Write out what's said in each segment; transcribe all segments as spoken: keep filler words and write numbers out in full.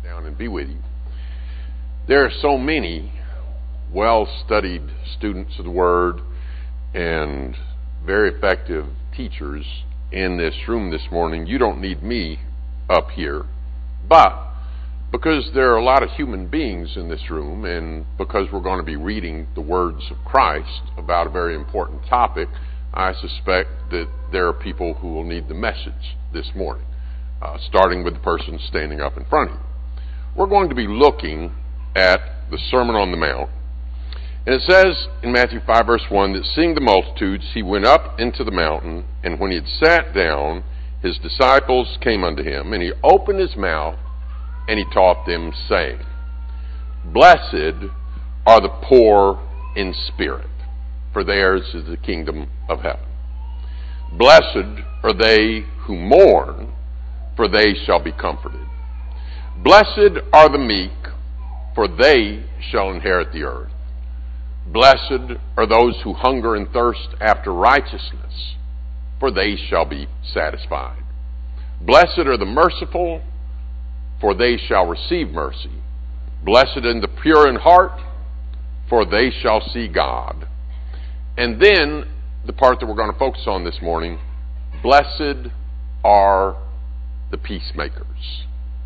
Down and be with you. There are so many well-studied students of the Word and very effective teachers in this room this morning. You don't need me up here, but because there are a lot of human beings in this room, and because we're going to be reading the words of Christ about a very important topic, I suspect that there are people who will need the message this morning, uh, starting with the person standing up in front of you. We're going to be looking at the Sermon on the Mount. And it says in Matthew five, verse one, that seeing the multitudes, he went up into the mountain, and when he had sat down, his disciples came unto him, and he opened his mouth, and he taught them, saying, Blessed are the poor in spirit, for theirs is the kingdom of heaven. Blessed are they who mourn, for they shall be comforted. Blessed are the meek, for they shall inherit the earth. Blessed are those who hunger and thirst after righteousness, for they shall be satisfied. Blessed are the merciful, for they shall receive mercy. Blessed are the pure in heart, for they shall see God. And then, the part that we're going to focus on this morning, blessed are the peacemakers.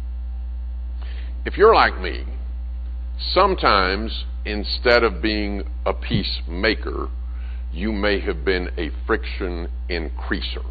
If you're like me, sometimes instead of being a peacemaker, you may have been a friction increaser.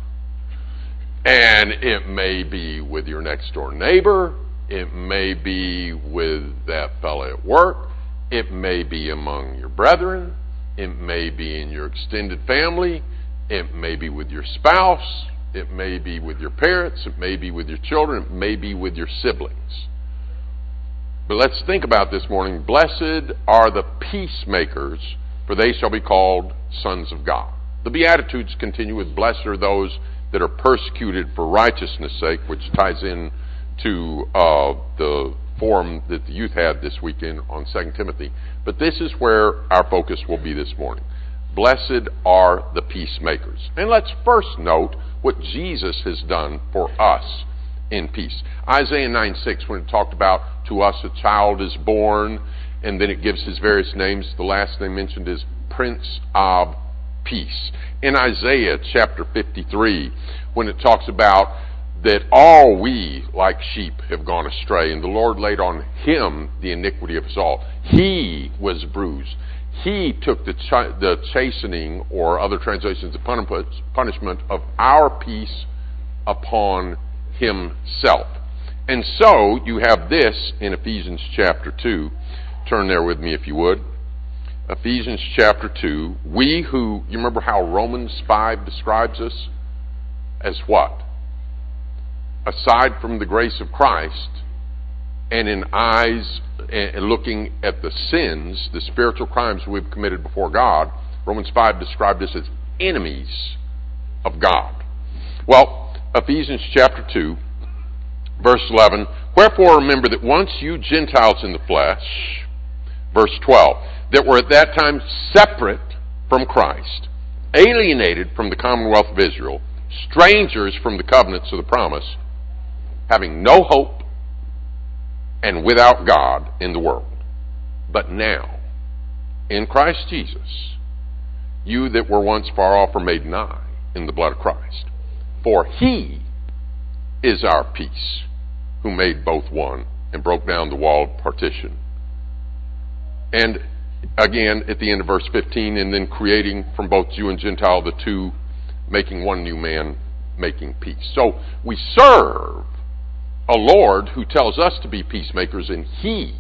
And it may be with your next door neighbor, it may be with that fellow at work, it may be among your brethren, it may be in your extended family, it may be with your spouse, it may be with your parents, it may be with your children, it may be with your siblings. But let's think about this morning. Blessed are the peacemakers, for they shall be called sons of God. The Beatitudes continue with, blessed are those that are persecuted for righteousness' sake, which ties in to uh, the forum that the youth had this weekend on Second Timothy. But this is where our focus will be this morning. Blessed are the peacemakers. And let's first note what Jesus has done for us in peace. Isaiah nine six, when it talked about, to us a child is born, and then it gives his various names. The last name mentioned is Prince of Peace. In Isaiah chapter fifty-three, when it talks about that all we like sheep have gone astray, and the Lord laid on him the iniquity of us all. He was bruised. He took the, ch- the chastening, or other translations, the punishment of our peace upon himself. And so you have this in Ephesians chapter two. Turn there with me if you would. Ephesians chapter two. We who, you remember how Romans five describes us? As what? Aside from the grace of Christ, and in eyes and looking at the sins, the spiritual crimes we've committed before God, Romans five described us as enemies of God. Well, Ephesians chapter two, verse eleven, wherefore remember that once you Gentiles in the flesh, verse twelve, that were at that time separate from Christ, alienated from the commonwealth of Israel, strangers from the covenants of the promise, having no hope and without God in the world. But now, in Christ Jesus, you that were once far off are made nigh in the blood of Christ. For he is our peace, who made both one and broke down the wall of partition. And again, at the end of verse fifteen, and then creating from both Jew and Gentile the two, making one new man, making peace. So we serve a Lord who tells us to be peacemakers, and he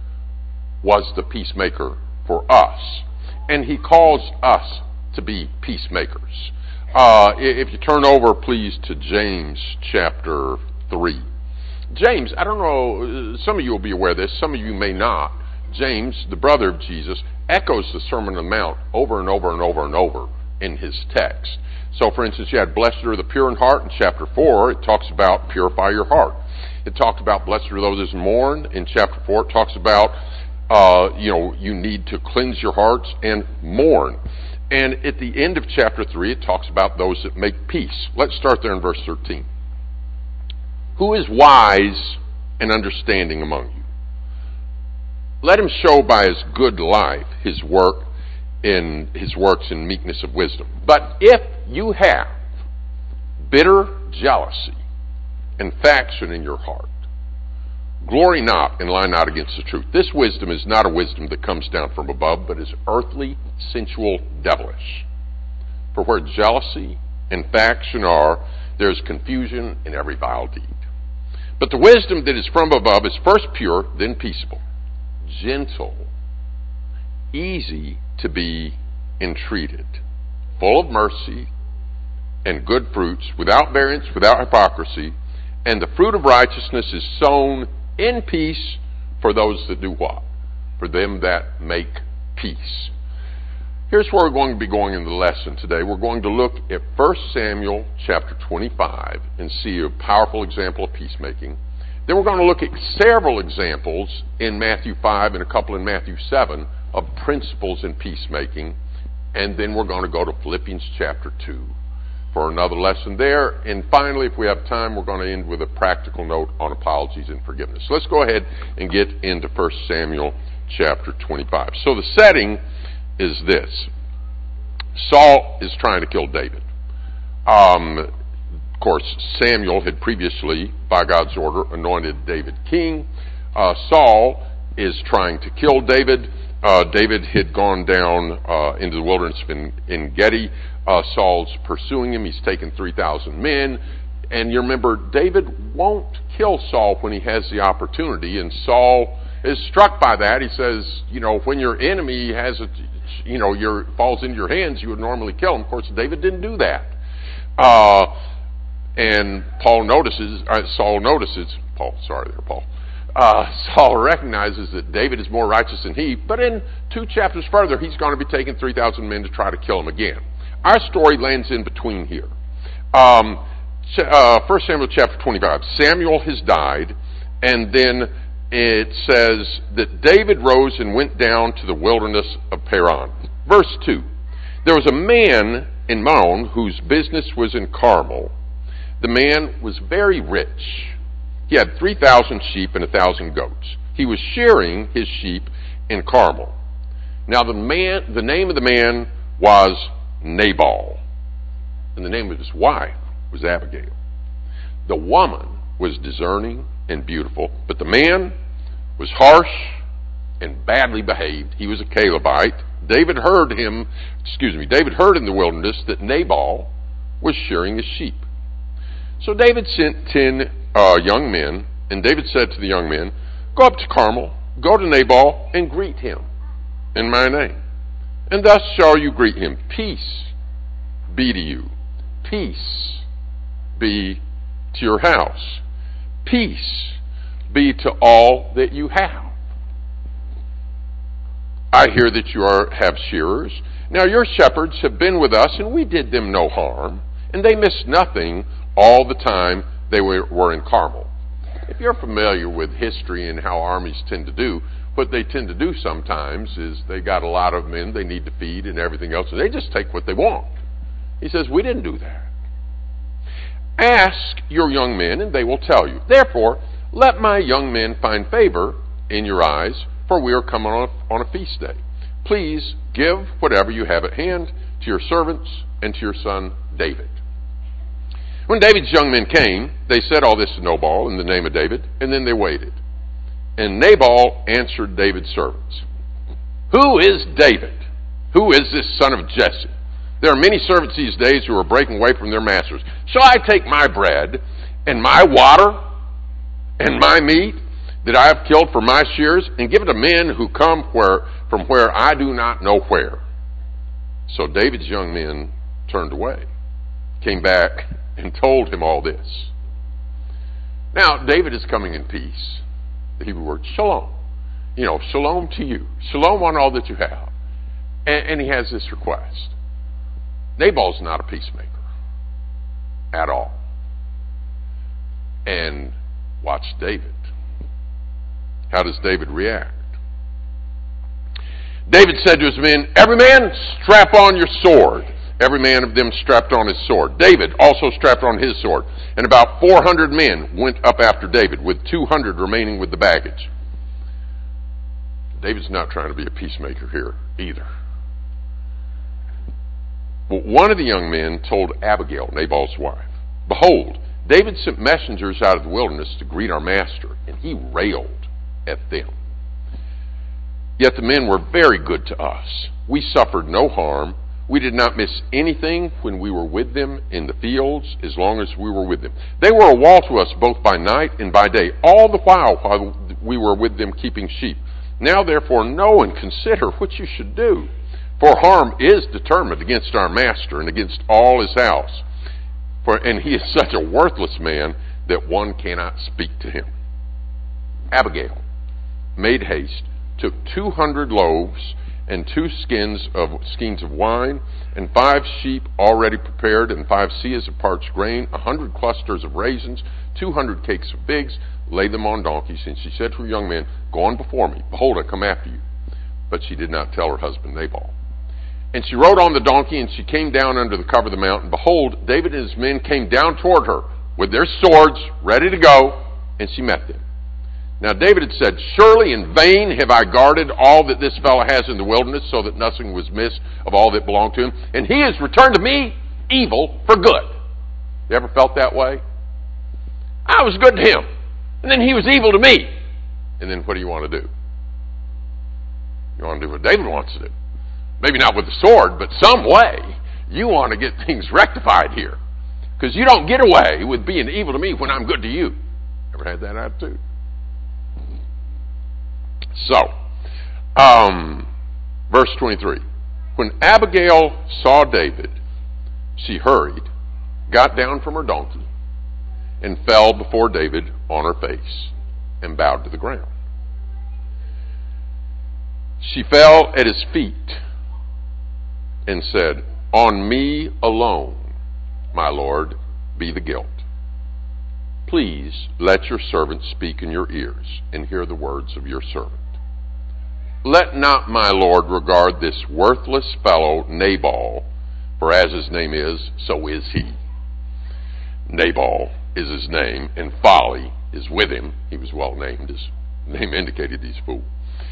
was the peacemaker for us. And he calls us to be peacemakers. Uh, if you turn over, please, to James chapter three. James, I don't know, some of you will be aware of this, some of you may not. James, the brother of Jesus, echoes the Sermon on the Mount over and over and over and over in his text. So, for instance, you had blessed are the pure in heart in chapter four. It talks about purify your heart. It talked about blessed are those that mourn in chapter four. It talks about, uh, you know, you need to cleanse your hearts and mourn. And at the end of chapter three, it talks about those that make peace. Let's start there in verse thirteen. Who is wise and understanding among you. Let him show by his good life his work in his works in meekness of wisdom. But if you have bitter jealousy and faction in your heart, glory not and lie not against the truth. This wisdom is not a wisdom that comes down from above, but is earthly, sensual, devilish. For where jealousy and faction are, there is confusion in every vile deed. But the wisdom that is from above is first pure, then peaceable, gentle, easy to be entreated, full of mercy and good fruits, without variance, without hypocrisy, and the fruit of righteousness is sown in peace for those that do what? For them that make peace. Here's where we're going to be going in the lesson today. We're going to look at First Samuel chapter twenty-five and see a powerful example of peacemaking. Then we're going to look at several examples in Matthew five and a couple in Matthew seven of principles in peacemaking. And then we're going to go to Philippians chapter two for another lesson there. And finally, if we have time, we're going to end with a practical note on apologies and forgiveness. So let's go ahead and get into First Samuel chapter twenty-five. So the setting is this. Saul is trying to kill David. Um, of course, Samuel had previously, by God's order, anointed David king. Uh, Saul is trying to kill David. Uh, David had gone down uh, into the wilderness in, in Gedi. Uh, Saul's pursuing him. He's taken three thousand men. And you remember, David won't kill Saul when he has the opportunity. And Saul is struck by that. He says, you know, when your enemy has a, you know, your falls into your hands, you would normally kill him. Of course, David didn't do that. Uh, and Paul notices, uh, Saul notices, Paul, sorry there, Paul. Uh, Saul recognizes that David is more righteous than he, but in two chapters further, he's going to be taking three thousand men to try to kill him again. Our story lands in between here. Um, uh, First Samuel chapter twenty-five. Samuel has died, and then it says that David rose and went down to the wilderness of Paran. Verse two. There was a man in Maon whose business was in Carmel. The man was very rich. He had three thousand sheep and a thousand goats. He was shearing his sheep in Carmel. Now the man, the name of the man was Nabal, and the name of his wife was Abigail. The woman was discerning and beautiful, but the man was harsh and badly behaved. He was a Calebite. David heard him, excuse me, David heard in the wilderness that Nabal was shearing his sheep. So David sent ten uh, young men, and David said to the young men, "Go up to Carmel, go to Nabal, and greet him in my name. And thus shall you greet him. Peace be to you. Peace be to your house. Peace be to all that you have. I hear that you are have shearers. Now your shepherds have been with us, and we did them no harm, and they missed nothing all the time they were, were in Carmel." If you're familiar with history and how armies tend to do, what they tend to do sometimes is they got a lot of men they need to feed and everything else, and they just take what they want. He says, we didn't do that. Ask your young men, and they will tell you. Therefore, let my young men find favor in your eyes, for we are coming on a, on a feast day. Please give whatever you have at hand to your servants and to your son David. When David's young men came, they said all this to Nabal in the name of David, and then they waited. And Nabal answered David's servants, "Who is David? Who is this son of Jesse? There are many servants these days who are breaking away from their masters. Shall I take my bread and my water and my meat that I have killed for my shears and give it to men who come where, from where I do not know where?" So David's young men turned away, came back, and told him all this. Now, David is coming in peace. The Hebrew word shalom. You know, shalom to you. Shalom on all that you have. And, and he has this request. Nabal's not a peacemaker at all. And watch David. How does David react? David said to his men, "Every man strap on your sword every man of them strapped on his sword. David also strapped on his sword. And about four hundred men went up after David, with two hundred remaining with the baggage. David's not trying to be a peacemaker here either. But one of the young men told Abigail, Nabal's wife, "Behold, David sent messengers out of the wilderness to greet our master, and he railed at them. Yet the men were very good to us. We suffered no harm. We did not miss anything when we were with them in the fields, as long as we were with them. They were a wall to us both by night and by day, all the while while we were with them keeping sheep. Now therefore know and consider what you should do. For harm is determined against our master and against all his house. For and he is such a worthless man that one cannot speak to him." Abigail made haste, took two hundred loaves and two skins of skeins of wine, and five sheep already prepared, and five seahs of parched grain, a hundred clusters of raisins, two hundred cakes of figs, laid them on donkeys, and she said to her young man, "Go on before me. Behold, I come after you." But she did not tell her husband Nabal. And she rode on the donkey, and she came down under the cover of the mountain. Behold, David and his men came down toward her with their swords ready to go, and she met them. Now David had said, "Surely in vain have I guarded all that this fellow has in the wilderness, so that nothing was missed of all that belonged to him. And he has returned to me evil for good." You ever felt that way? I was good to him, and then he was evil to me. And then what do you want to do? You want to do what David wants to do. Maybe not with the sword, but some way. You want to get things rectified here. Because you don't get away with being evil to me when I'm good to you. Ever had that attitude? So, um, verse twenty-three. When Abigail saw David, she hurried, got down from her donkey, and fell before David on her face, and bowed to the ground. She fell at his feet and said, "On me alone, my lord, be the guilt. Please let your servant speak in your ears, and hear the words of your servant. Let not my lord regard this worthless fellow Nabal, for as his name is, so is he." Nabal is his name, and folly is with him. He was well named. His name indicated he's a fool.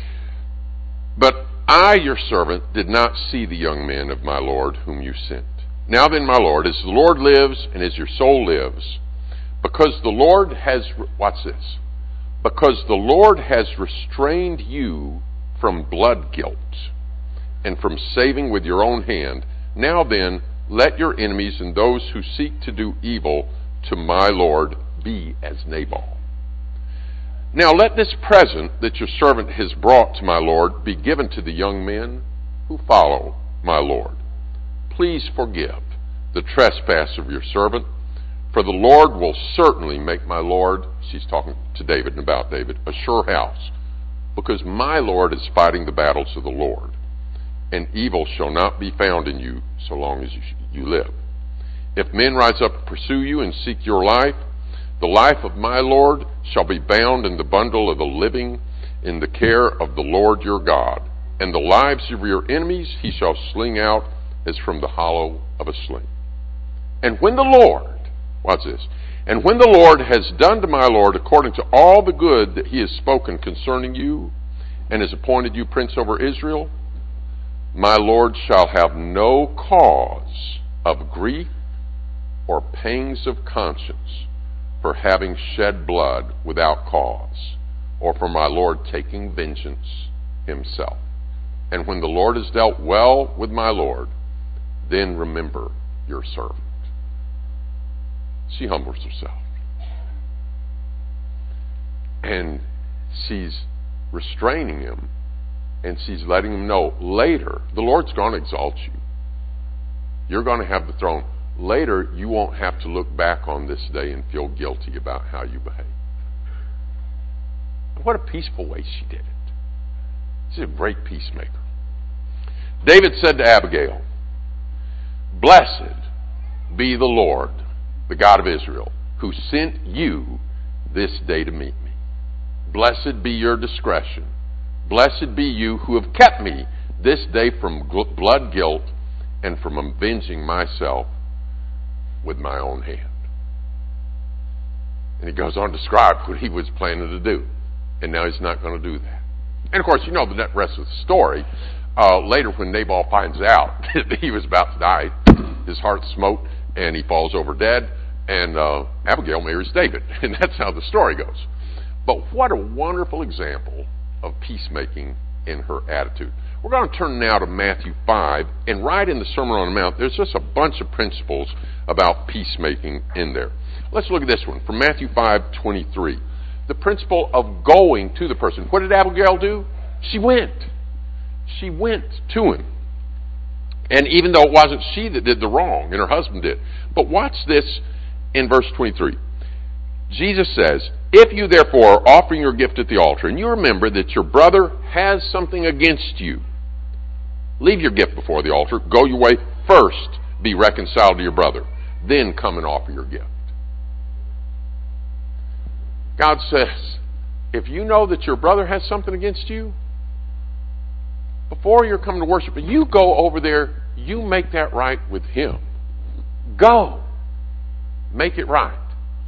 "But I, your servant, did not see the young men of my lord whom you sent. Now then, my lord, as the Lord lives and as your soul lives, because the Lord has," watch this, "because the Lord has restrained you from blood guilt and from saving with your own hand, now then, let your enemies and those who seek to do evil to my lord be as Nabal. Now let this present that your servant has brought to my lord be given to the young men who follow my lord. Please forgive the trespass of your servant, for the Lord will certainly make my lord," she's talking to David and about David, "a sure house, because my lord is fighting the battles of the Lord, and evil shall not be found in you so long as you, you live. If men rise up to pursue you and seek your life, the life of my lord shall be bound in the bundle of the living in the care of the Lord your God, and the lives of your enemies he shall sling out as from the hollow of a sling. And when the Lord," watch this, "and when the Lord has done to my lord according to all the good that he has spoken concerning you, and has appointed you prince over Israel, my lord shall have no cause of grief or pangs of conscience for having shed blood without cause, or for my lord taking vengeance himself. And when the Lord has dealt well with my lord, then remember your servant." She humbles herself. And she's restraining him, and she's letting him know later, the Lord's going to exalt you. You're going to have the throne. Later, you won't have to look back on this day and feel guilty about how you behave. What a peaceful way she did it. She's a great peacemaker. David said to Abigail, "Blessed be the Lord, the God of Israel, who sent you this day to meet me. Blessed be your discretion. Blessed be you who have kept me this day from blood guilt and from avenging myself with my own hand. And he goes on to describe what he was planning to do. And now he's not going to do that. And of course, you know the rest of the story. Uh, later, when Nabal finds out that he was about to die, his heart smote, and he falls over dead, and uh, Abigail marries David. And that's how the story goes. But what a wonderful example of peacemaking in her attitude. We're going to turn now to Matthew five, and right in the Sermon on the Mount, there's just a bunch of principles about peacemaking in there. Let's look at this one from Matthew five twenty-three. The principle of going to the person. What did Abigail do? She went. She went to him. And even though it wasn't she that did the wrong, and her husband did. But watch this in verse twenty-three. Jesus says, if you therefore are offering your gift at the altar, and you remember that your brother has something against you, leave your gift before the altar, go your way, first be reconciled to your brother, then come and offer your gift. God says, if you know that your brother has something against you, before you're coming to worship, you go over there, you make that right with him. Go. Make it right.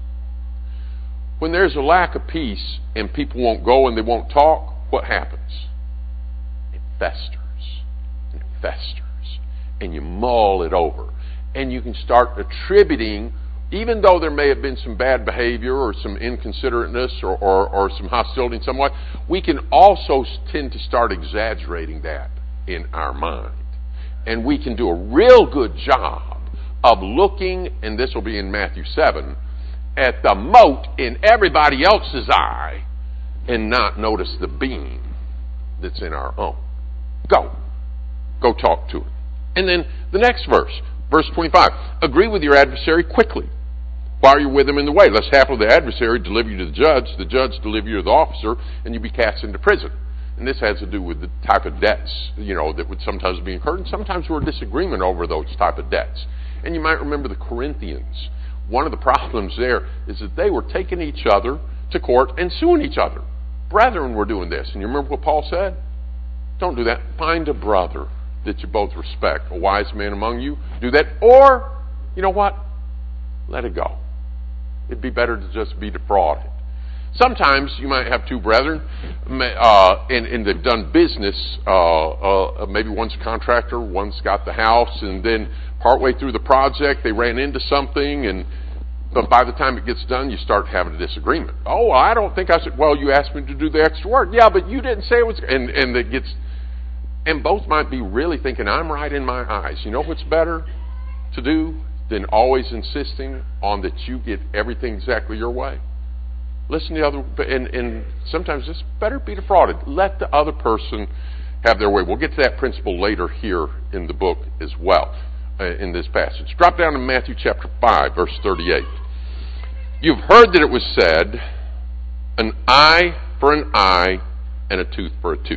When there's a lack of peace and people won't go and they won't talk, what happens? It festers. It festers. And you mull it over. And you can start attributing, even though there may have been some bad behavior or some inconsiderateness or, or, or some hostility in some way, we can also tend to start exaggerating that in our mind. And we can do a real good job of looking, and this will be in Matthew seven, at the mote in everybody else's eye and not notice the beam that's in our own. Go. Go talk to him. And then the next verse, verse twenty-five. Agree with your adversary quickly while you're with him in the way, lest haply the adversary deliver you to the judge, the judge deliver you to the officer, and you be cast into prison. And this has to do with the type of debts, you know, that would sometimes be incurred, and sometimes we're in disagreement over those type of debts. And you might remember the Corinthians. One of the problems there is that they were taking each other to court and suing each other. Brethren were doing this. And you remember what Paul said? Don't do that. Find a brother that you both respect, a wise man among you. Do that. Or, you know what? Let it go. It'd be better to just be defrauded. Sometimes you might have two brethren, uh, and, and they've done business. Uh, uh, maybe one's a contractor, one's got the house, and then partway through the project they ran into something, and but by the time it gets done, you start having a disagreement. Oh, well, I don't think I said. Well, you asked me to do the extra work. Yeah, but you didn't say it was. And and it gets, and both might be really thinking, I'm right in my eyes. You know what's better to do than always insisting on that you get everything exactly your way? Listen to the other, and, and sometimes it's better be defrauded. Let the other person have their way. We'll get to that principle later here in the book as well, uh, in this passage. Drop down to Matthew chapter five, verse thirty-eight. You've heard that it was said, an eye for an eye and a tooth for a tooth.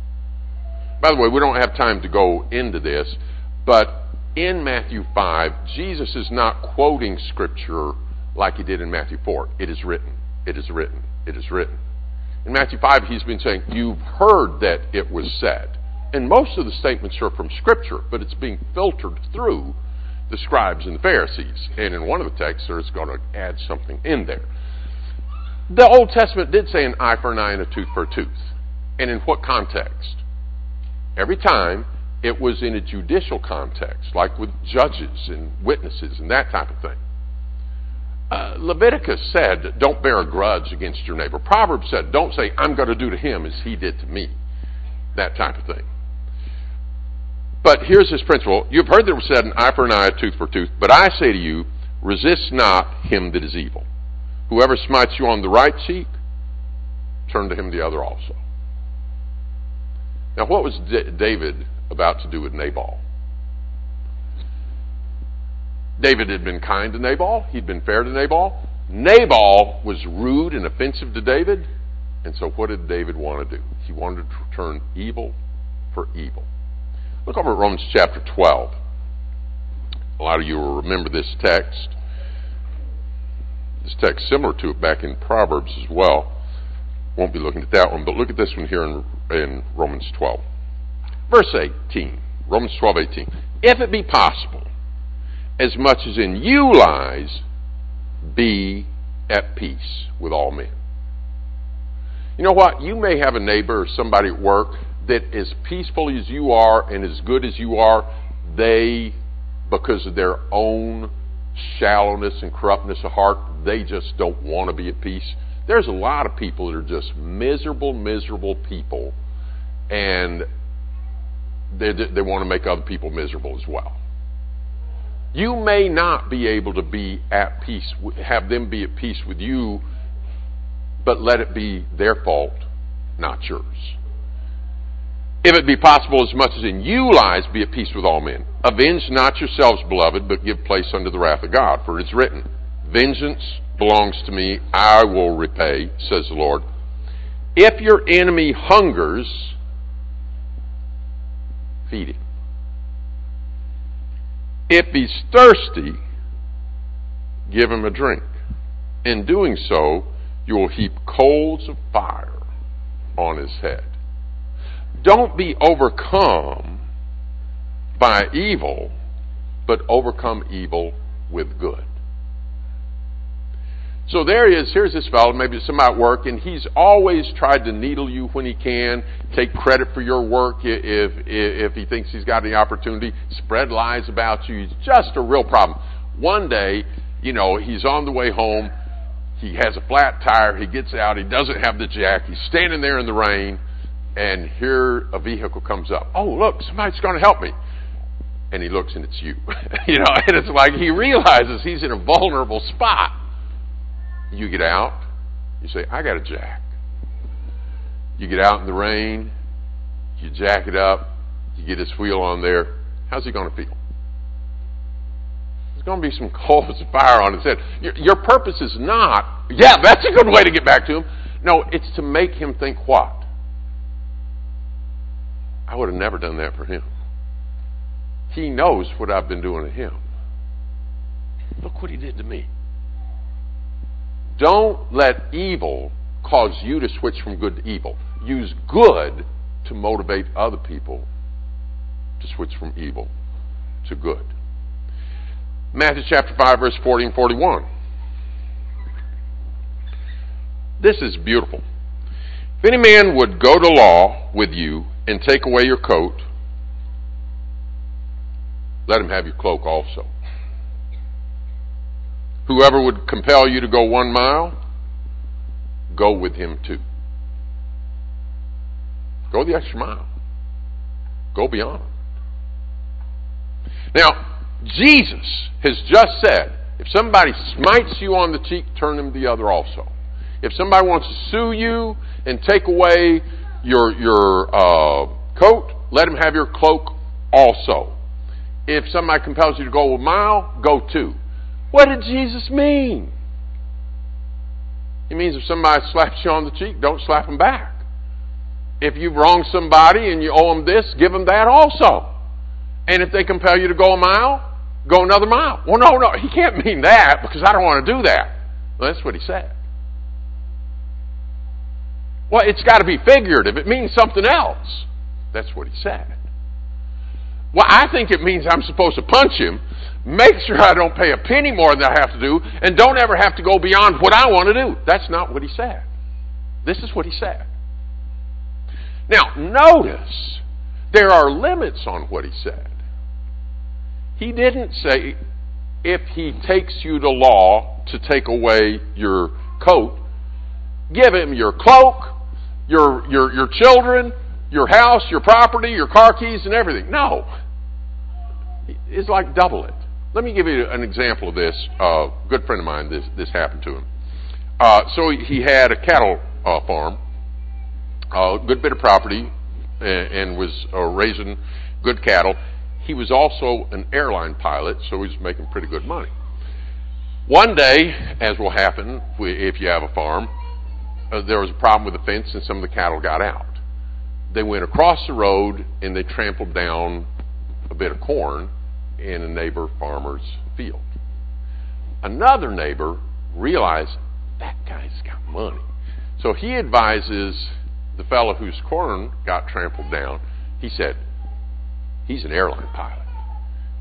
By the way, we don't have time to go into this, but in Matthew five, Jesus is not quoting Scripture like he did in Matthew four. It is written. It is written. It is written. In Matthew five, he's been saying, you've heard that it was said. And most of the statements are from Scripture, but it's being filtered through the scribes and the Pharisees. And in one of the texts, there's going to add something in there. The Old Testament did say an eye for an eye and a tooth for a tooth. And in what context? Every time it was in a judicial context, like with judges and witnesses and that type of thing. Uh, Leviticus said, don't bear a grudge against your neighbor. Proverbs said, don't say, I'm going to do to him as he did to me. That type of thing. But here's this principle. You've heard that it was said, an eye for an eye, a tooth for a tooth. But I say to you, resist not him that is evil. Whoever smites you on the right cheek, turn to him the other also. Now, what was D- David about to do with Nabal? David had been kind to Nabal. He'd been fair to Nabal. Nabal was rude and offensive to David. And so what did David want to do? He wanted to return evil for evil. Look over at Romans chapter twelve. A lot of you will remember this text. This text similar to it back in Proverbs as well. Won't be looking at that one, but look at this one here in, in Romans twelve. Verse eighteen. Romans twelve, eighteen. if it be possible, as much as in you lies, be at peace with all men. You know what? You may have a neighbor or somebody at work that as peaceful as you are and as good as you are, they, because of their own shallowness and corruptness of heart, they just don't want to be at peace. There's a lot of people that are just miserable, miserable people, and they, they want to make other people miserable as well. You may not be able to be at peace, have them be at peace with you, but let it be their fault, not yours. If it be possible, as much as in you lies, be at peace with all men. Avenge not yourselves, beloved, but give place unto the wrath of God. For it is written, vengeance belongs to me, I will repay, says the Lord. If your enemy hungers, feed him. If he's thirsty, give him a drink. In doing so, you will heap coals of fire on his head. Don't be overcome by evil, but overcome evil with good. So there he is. Here's this fellow, maybe somebody at work, and he's always tried to needle you when he can, take credit for your work if, if, if he thinks he's got the opportunity, spread lies about you. He's just a real problem. One day, you know, he's on the way home. He has a flat tire. He gets out. He doesn't have the jack. He's standing there in the rain. And here a vehicle comes up. Oh, look, somebody's going to help me. And he looks and it's you. you know, and it's like he realizes he's in a vulnerable spot. You get out. You say, I got a jack. You get out in the rain. You jack it up. You get his wheel on there. How's he going to feel? There's going to be some coals of fire on his head. Your, your purpose is not, yeah, that's a good way to get back to him. No, it's to make him think what? I would have never done that for him. He knows what I've been doing to him. Look what he did to me. Don't let evil cause you to switch from good to evil. Use good to motivate other people to switch from evil to good. Matthew chapter five, verse forty and forty-one. This is beautiful. If any man would go to law with you and take away your coat, let him have your cloak also. Whoever would compel you to go one mile, go with him too. Go the extra mile. Go beyond. Now, Jesus has just said, if somebody smites you on the cheek, turn them the other also. If somebody wants to sue you and take away your your uh, coat, let him have your cloak also. If somebody compels you to go a mile, go two. What did Jesus mean? He means if somebody slaps you on the cheek, don't slap them back. If you've wronged somebody and you owe them this, give them that also. And if they compel you to go a mile, go another mile. Well, no, no, he can't mean that because I don't want to do that. Well, that's what he said. Well, it's got to be figurative. It means something else. That's what he said. Well, I think it means I'm supposed to punch him, make sure I don't pay a penny more than I have to do, and don't ever have to go beyond what I want to do. That's not what he said. This is what he said. Now, notice, there are limits on what he said. He didn't say, if he takes you to law to take away your coat, give him your cloak, your, your, your children, your house, your property, your car keys, and everything. No. It's like double it. Let me give you an example of this. A uh, good friend of mine, this, this happened to him. Uh, so he had a cattle uh, farm, a good bit of property, and, and was uh, raising good cattle. He was also an airline pilot, so he was making pretty good money. One day, as will happen if you have a farm, uh, there was a problem with the fence and some of the cattle got out. They went across the road and they trampled down a bit of corn in a neighbor farmer's field. Another neighbor realized that guy's got money. So he advises the fellow whose corn got trampled down. He said, he's an airline pilot.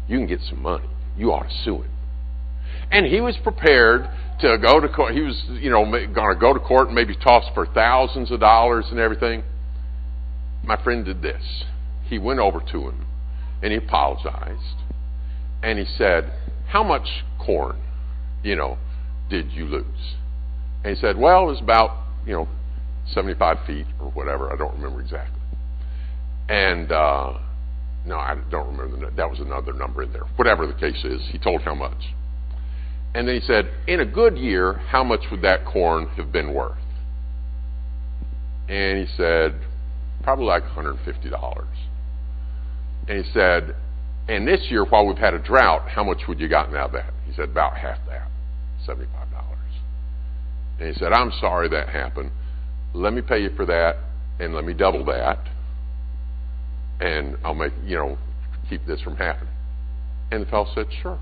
you can get some money. You ought to sue him. And he was prepared to go to court. He was, you know, going to go to court and maybe toss for thousands of dollars and everything. My friend did this. He went over to him and he apologized. And he said, how much corn, you know, did you lose? And he said, well, it was about, you know, seventy-five feet or whatever. I don't remember exactly. And, uh, no, I don't remember. The, that was another number in there. Whatever the case is, he told how much. And then he said, in a good year, how much would that corn have been worth? And he said, probably like one hundred fifty dollars. And he said, and this year, while we've had a drought, how much would you gotten out of that? He said, about half that, seventy-five dollars. And he said, I'm sorry that happened. Let me pay you for that, and let me double that, and I'll make, you know, keep this from happening. And the fellow said, sure.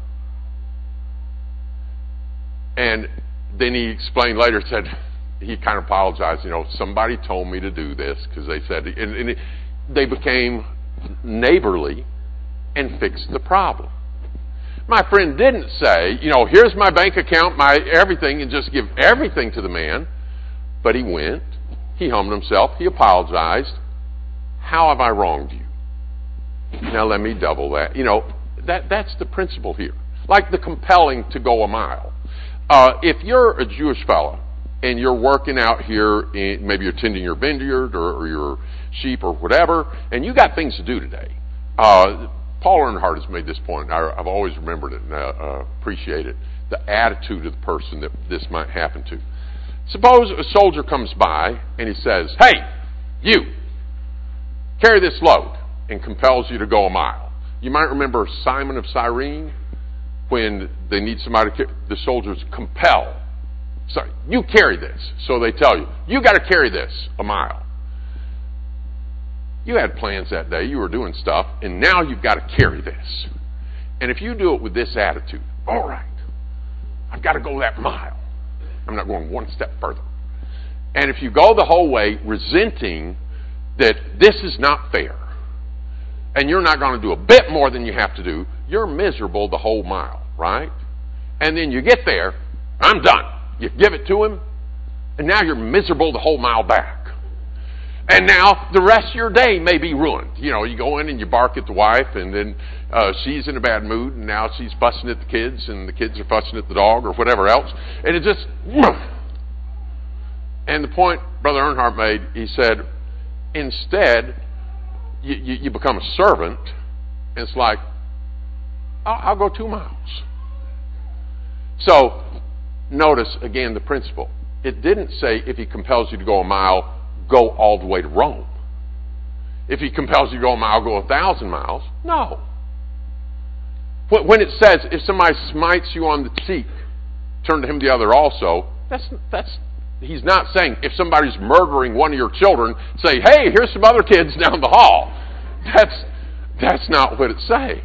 And then he explained later, said, he kind of apologized, you know, somebody told me to do this, because they said, and, and it, they became neighborly and fixed the problem. My friend didn't say, you know, here's my bank account, my everything, and just give everything to the man. But he went, he humbled himself, he apologized. How have I wronged you? Now let me double that. You know, that that's the principle here. Like the compelling to go a mile. Uh, if you're a Jewish fellow and you're working out here, in, maybe you're tending your vineyard or, or your sheep or whatever, and you got things to do today. Uh, Paul Earnhardt has made this point. I, I've always remembered it and uh, uh, appreciate it. The attitude of the person that this might happen to. Suppose a soldier comes by and he says, hey, you, carry this load, and compels you to go a mile. You might remember Simon of Cyrene, when they need somebody to carry, the soldiers compel. Sorry, you carry this. So they tell you, you got to carry this a mile. You had plans that day, you were doing stuff, and now you've got to carry this. And if you do it with this attitude, all right, I've got to go that mile. I'm not going one step further. And if you go the whole way resenting that this is not fair, and you're not going to do a bit more than you have to do, you're miserable the whole mile, right? And then you get there, I'm done. You give it to him, and now you're miserable the whole mile back. And now the rest of your day may be ruined. You know, you go in and you bark at the wife, and then uh, she's in a bad mood, and now she's fussing at the kids, and the kids are fussing at the dog or whatever else. And it just... And the point Brother Earnhardt made, he said, instead, you, you, you become a servant, and it's like, I'll, I'll go two miles. So, notice again the principle. It didn't say if he compels you to go a mile, go all the way to Rome. If he compels you to go a mile, go a thousand miles. No. When it says, if somebody smites you on the cheek, turn to him the other also, that's, that's, he's not saying if somebody's murdering one of your children, say, hey, here's some other kids down the hall. That's, that's not what it's saying.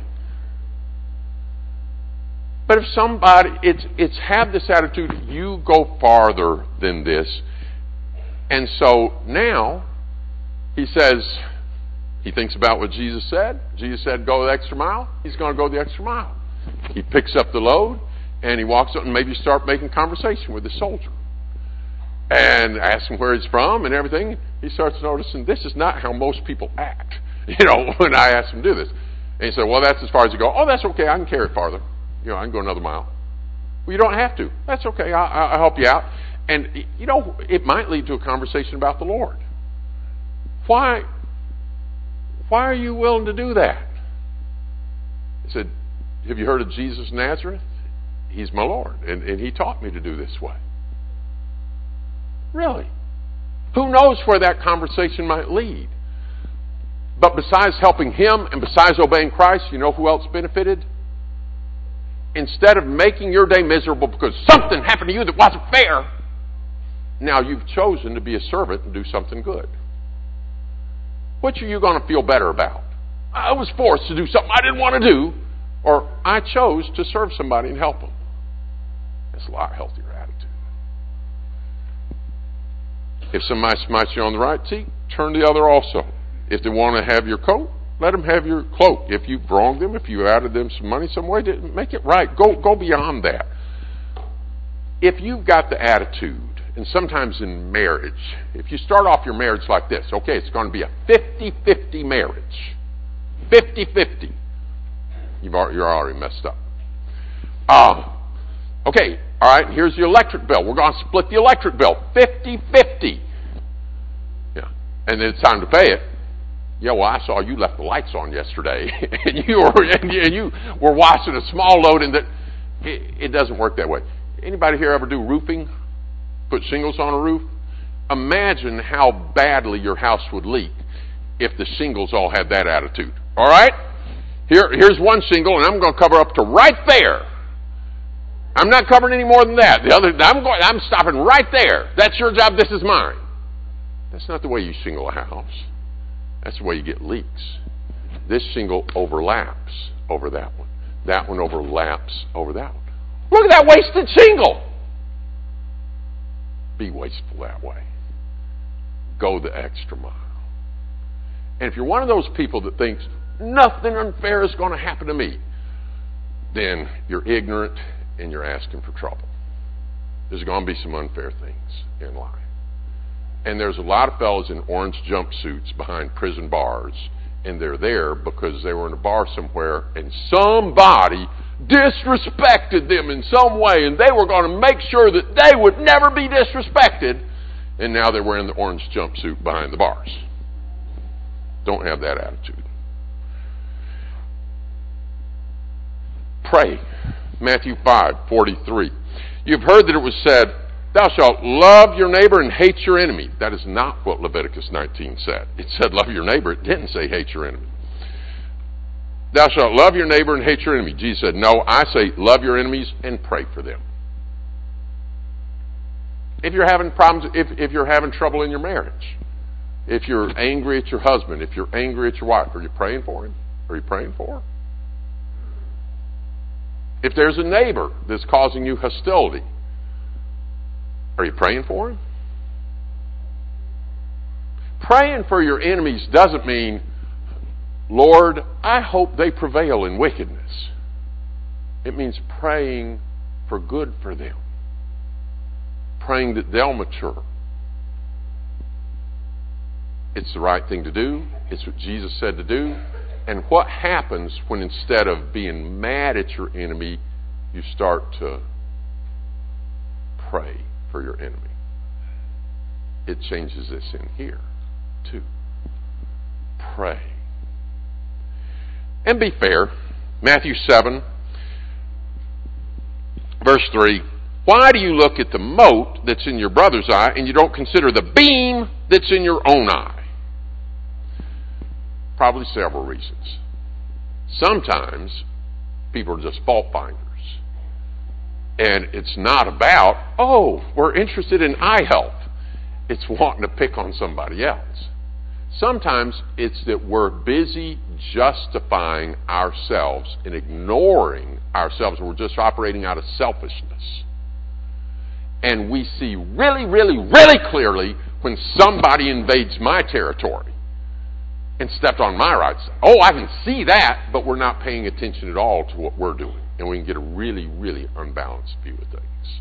But if somebody, it's, it's have this attitude, you go farther than this. And so now, he says, he thinks about what Jesus said. Jesus said, go the extra mile. He's going to go the extra mile. He picks up the load, and he walks up and maybe start making conversation with the soldier. And asks him where he's from and everything. He starts noticing, this is not how most people act, you know, when I ask him to do this. And he said, well, that's as far as you go. Oh, that's okay. I can carry it farther. You know, I can go another mile. Well, you don't have to. That's okay. I'll, I'll help you out. And, you know, it might lead to a conversation about the Lord. Why, why are you willing to do that? He said, have you heard of Jesus of Nazareth? He's my Lord, and, and he taught me to do this way. Really? Who knows where that conversation might lead? But besides helping him and besides obeying Christ, you know who else benefited? Instead of making your day miserable because something happened to you that wasn't fair, now you've chosen to be a servant and do something good. Which are you going to feel better about? I was forced to do something I didn't want to do, or I chose to serve somebody and help them. That's a lot healthier attitude. If somebody smites you on the right cheek, turn the other also. If they want to have your coat, Let them have your cloak. If you've wronged them, if you added them some money some way, make it right. Go, go beyond that. If you've got the attitude, and sometimes in marriage, if you start off your marriage like this, okay, it's going to be a fifty-fifty marriage. fifty-fifty. You've already, you're already messed up. Uh, okay, all right, here's the electric bill. We're going to split the electric bill. fifty-fifty. Yeah, and then it's time to pay it. Yeah, well, I saw you left the lights on yesterday, and you were and you, and you were washing a small load, and that it, it doesn't work that way. Anybody here ever do roofing? Put shingles on a roof? Imagine how badly your house would leak if the shingles all had that attitude. All right? Here, here's one shingle, and I'm going to cover up to right there. I'm not covering any more than that. The other, I'm going, I'm stopping right there. That's your job. This is mine. That's not the way you shingle a house. That's the way you get leaks. This shingle overlaps over that one. That one overlaps over that one. Look at that wasted shingle. Be wasteful that way. Go the extra mile. And if you're one of those people that thinks nothing unfair is going to happen to me, then you're ignorant and you're asking for trouble. There's going to be some unfair things in life. And there's a lot of fellas in orange jumpsuits behind prison bars, and they're there because they were in a bar somewhere and somebody disrespected them in some way, and they were going to make sure that they would never be disrespected, and now they're wearing the orange jumpsuit behind the bars. Don't have that attitude. Pray. Matthew five forty-three. You've heard that it was said, thou shalt love your neighbor and hate your enemy. That is not what Leviticus nineteen said. It said love your neighbor. It didn't say hate your enemy. Thou shalt love your neighbor and hate your enemy. Jesus said, no, I say love your enemies and pray for them. If you're having problems, if, if you're having trouble in your marriage, if you're angry at your husband, if you're angry at your wife, are you praying for him? Are you praying for her? If there's a neighbor that's causing you hostility, are you praying for him? Praying for your enemies doesn't mean, Lord, I hope they prevail in wickedness. It means praying for good for them. Praying that they'll mature. It's the right thing to do. It's what Jesus said to do. And what happens when instead of being mad at your enemy, you start to pray for your enemy? It changes this in here, too. Pray. And be fair. Matthew seven, verse three. Why do you look at the mote that's in your brother's eye and you don't consider the beam that's in your own eye? Probably several reasons. Sometimes people are just fault finders. And it's not about, oh, we're interested in eye health. It's wanting to pick on somebody else. Sometimes it's that we're busy justifying ourselves and ignoring ourselves. We're just operating out of selfishness. And we see really, really, really clearly when somebody invades my territory and stepped on my rights. Oh, I can see that, but we're not paying attention at all to what we're doing. And we can get a really, really unbalanced view of things.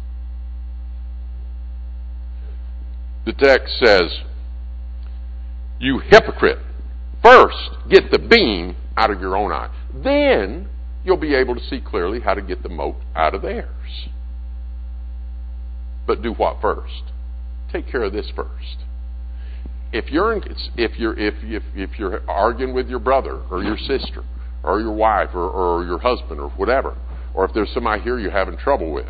The text says, you hypocrite, first get the beam out of your own eye. Then you'll be able to see clearly how to get the mote out of theirs. But do what first? Take care of this first. If you're in, if you're if if if you're arguing with your brother or your sister or your wife or, or your husband or whatever, or if there's somebody here you're having trouble with,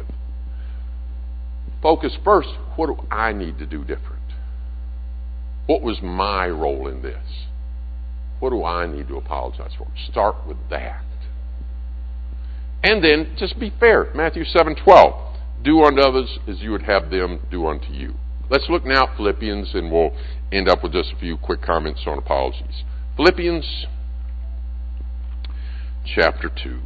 focus first. What do I need to do different? What was my role in this? What do I need to apologize for? Start with that. And then just be fair. Matthew seven twelve. Do unto others as you would have them do unto you. Let's look now at Philippians, and we'll end up with just a few quick comments on apologies. Philippians chapter two.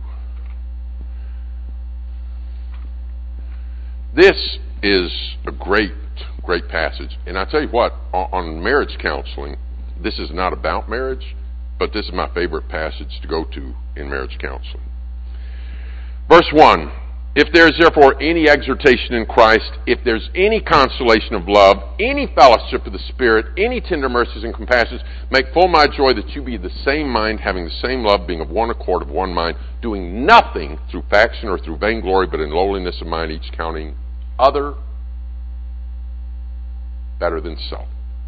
This is a great, great passage. And I tell you what, on marriage counseling, this is not about marriage. but this is my favorite passage to go to in marriage counseling. Verse one, if there is therefore any exhortation in Christ, if there's any consolation of love, any fellowship of the Spirit, any tender mercies and compassions, make full my joy that you be the same mind, having the same love, being of one accord, of one mind, doing nothing through faction or through vainglory, but in lowliness of mind, each counting other better than self.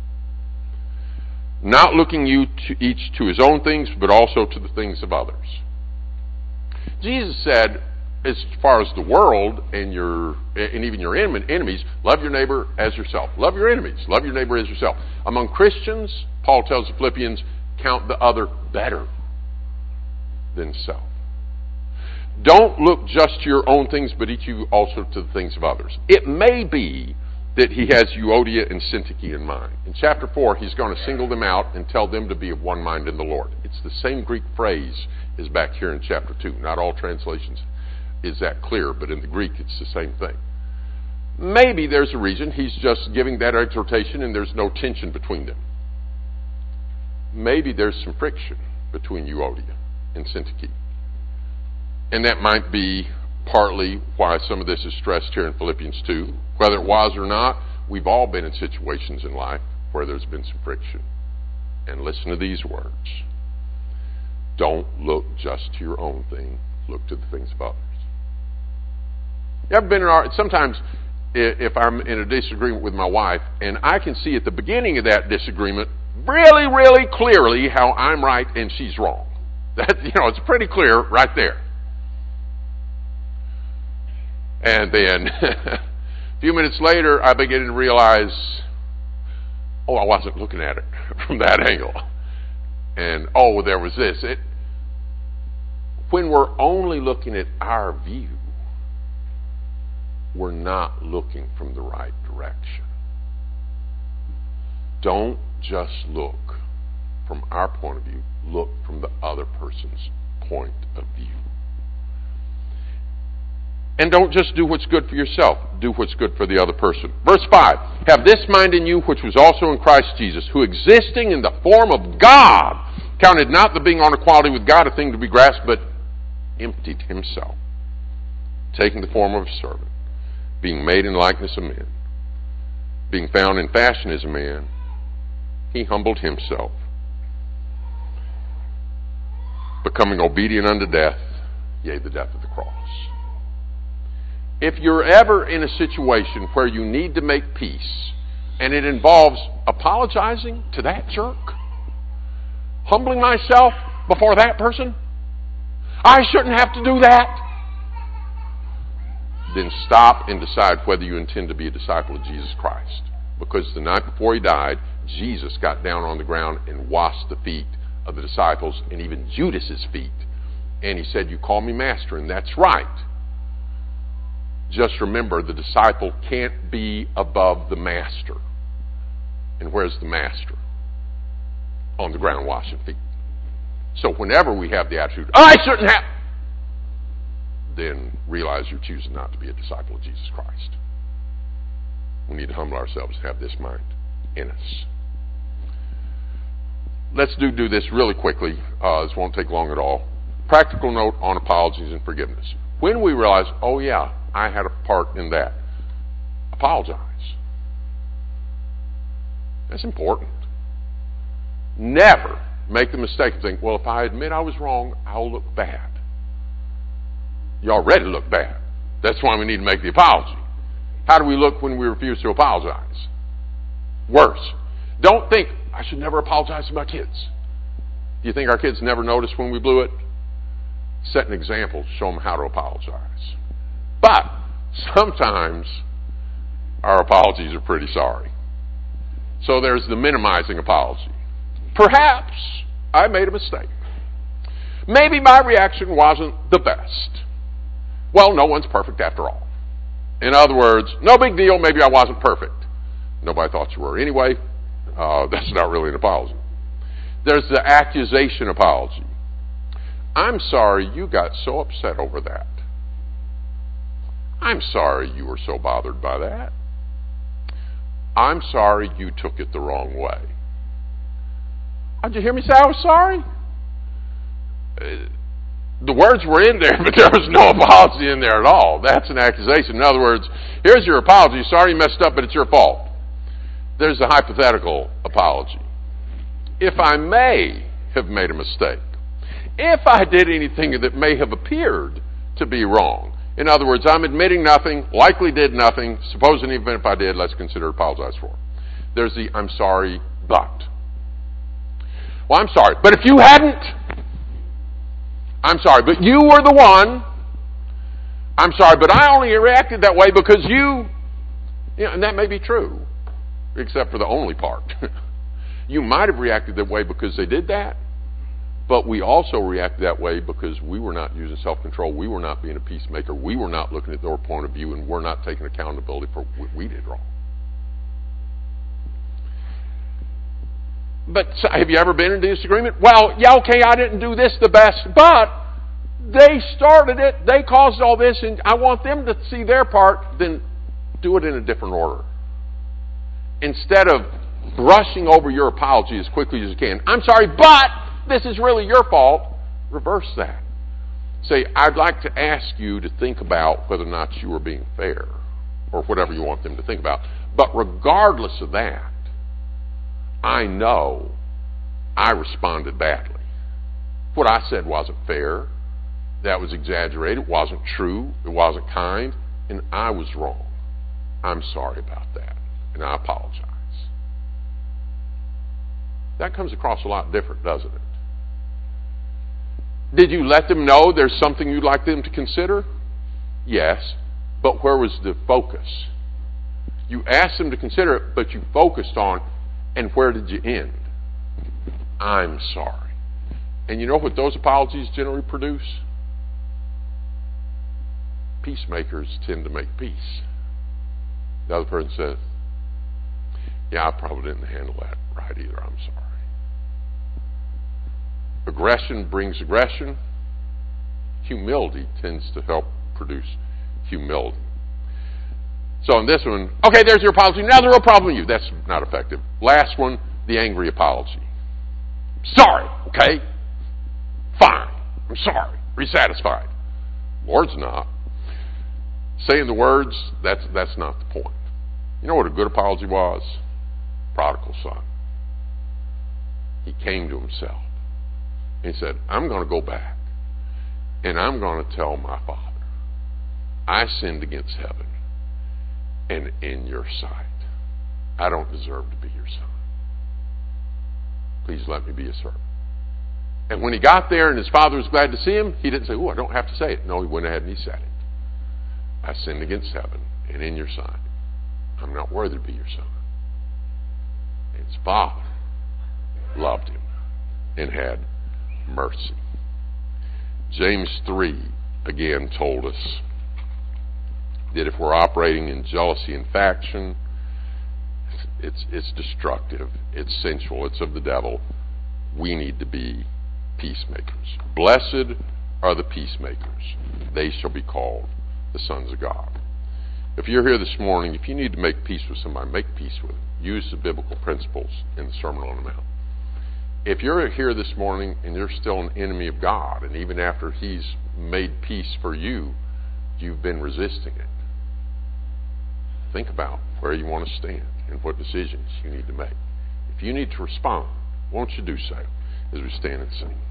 Not looking you to each to his own things, but also to the things of others. Jesus said, as far as the world and your and even your enemies, love your neighbor as yourself. Love your enemies. Love your neighbor as yourself. Among Christians, Paul tells the Philippians, count the other better than self. Don't look just to your own things, but each of you also to the things of others. It may be that he has Euodia and Syntyche in mind. In chapter four, he's going to single them out and tell them to be of one mind in the Lord. It's the same Greek phrase as back here in chapter two. Not all translations is that clear, but in the Greek it's the same thing. Maybe there's a reason he's just giving that exhortation and there's no tension between them. Maybe there's some friction between Euodia and Syntyche. And that might be partly why some of this is stressed here in Philippians two. Whether it was or not, we've all been in situations in life where there's been some friction. And listen to these words. Don't look just to your own thing. Look to the things of others. You ever been in our, sometimes if I'm in a disagreement with my wife, and I can see at the beginning of that disagreement really, really clearly how I'm right and she's wrong. That, you know, it's pretty clear right there. And then a few minutes later, I begin to realize, oh, I wasn't looking at it from that angle. And, oh, there was this. It, when we're only looking at our view, we're not looking from the right direction. Don't just look from our point of view. Look from the other person's point of view. And don't just do what's good for yourself. Do what's good for the other person. Verse five, have this mind in you which was also in Christ Jesus, who existing in the form of God, counted not the being on equality with God a thing to be grasped, but emptied himself, taking the form of a servant, being made in likeness of men, being found in fashion as a man, he humbled himself, becoming obedient unto death, yea, the death of the cross. If you're ever in a situation where you need to make peace, and it involves apologizing to that jerk, humbling myself before that person, I shouldn't have to do that, then stop and decide whether you intend to be a disciple of Jesus Christ. Because the night before he died, Jesus got down on the ground and washed the feet of the disciples and even Judas's feet. And he said, you call me master, and that's right. Just remember, the disciple can't be above the master. And where's the master? On the ground washing feet. So whenever we have the attitude, I shouldn't have, then realize you're choosing not to be a disciple of Jesus Christ. We need to humble ourselves and have this mind in us. Let's do, do this really quickly. Uh, this won't take long at all. Practical note on apologies and forgiveness. When we realize, oh yeah, I had a part in that, apologize. That's important. Never make the mistake of thinking, well, if I admit I was wrong, I'll look bad. You already look bad. That's why we need to make the apology. How do we look when we refuse to apologize? Worse. Don't think, I should never apologize to my kids. Do you think our kids never notice when we blew it? Set an example, show them how to apologize. But sometimes our apologies are pretty sorry. So there's the minimizing apology. Perhaps I made a mistake. Maybe my reaction wasn't the best. Well, no one's perfect after all. In other words, no big deal, maybe I wasn't perfect. Nobody thought you were anyway. Uh, that's not really an apology. There's the accusation apology. I'm sorry you got so upset over that. I'm sorry you were so bothered by that. I'm sorry you took it the wrong way. Did you hear me say I was sorry? Uh, the words were in there, but there was no apology in there at all. That's an accusation. In other words, here's your apology. Sorry you messed up, but it's your fault. There's a hypothetical apology. If I may have made a mistake, if I did anything that may have appeared to be wrong, in other words, I'm admitting nothing, likely did nothing, supposing even if I did, let's consider apologize for. There's the I'm sorry, but. Well, I'm sorry, but if you hadn't, I'm sorry, but you were the one. I'm sorry, but I only reacted that way because you, you know, and that may be true, except for the only part. You might have reacted that way because they did that, but we also reacted that way because we were not using self-control. We were not being a peacemaker. We were not looking at their point of view, and we're not taking accountability for what we did wrong. But have you ever been in a disagreement? Well, yeah, okay, I didn't do this the best, but they started it, they caused all this, and I want them to see their part. Then do it in a different order. Instead of brushing over your apology as quickly as you can. I'm sorry, but this is really your fault. Reverse that. Say, I'd like to ask you to think about whether or not you were being fair, or whatever you want them to think about. But regardless of that, I know I responded badly. What I said wasn't fair. That was exaggerated. It wasn't true. It wasn't kind. And I was wrong. I'm sorry about that. And I apologize. That comes across a lot different, doesn't it? Did you let them know there's something you'd like them to consider? Yes. But where was the focus? You asked them to consider it, but you focused on, and where did you end? I'm sorry. And you know what those apologies generally produce? Peacemakers tend to make peace. The other person says, yeah, I probably didn't handle that right either. I'm sorry. Aggression brings aggression. Humility tends to help produce humility. So in this one, okay, there's your apology. Now the real problem with you. That's not effective. Last one, the angry apology. Sorry, okay? Fine. I'm sorry. Are you satisfied? Lord's not. Saying the words, that's that's not the point. You know what a good apology was? Prodigal son. He came to himself. He said, I'm going to go back, and I'm going to tell my father, I sinned against heaven and in your sight. I don't deserve to be your son. Please let me be a servant. And when he got there and his father was glad to see him, he didn't say, oh, I don't have to say it. No, he went ahead and he said it. I sinned against heaven and in your sight. I'm not worthy to be your son. And his father loved him and had mercy. James three again told us that if we're operating in jealousy and faction, it's it's destructive, it's sensual, it's of the devil. We need to be peacemakers. Blessed are the peacemakers. They shall be called the sons of God. If you're here this morning, if you need to make peace with somebody, make peace with them. Use the biblical principles in the Sermon on the Mount. If you're here this morning and you're still an enemy of God, and even after He's made peace for you, you've been resisting it, think about where you want to stand and what decisions you need to make. If you need to respond, won't you do so as we stand and sing?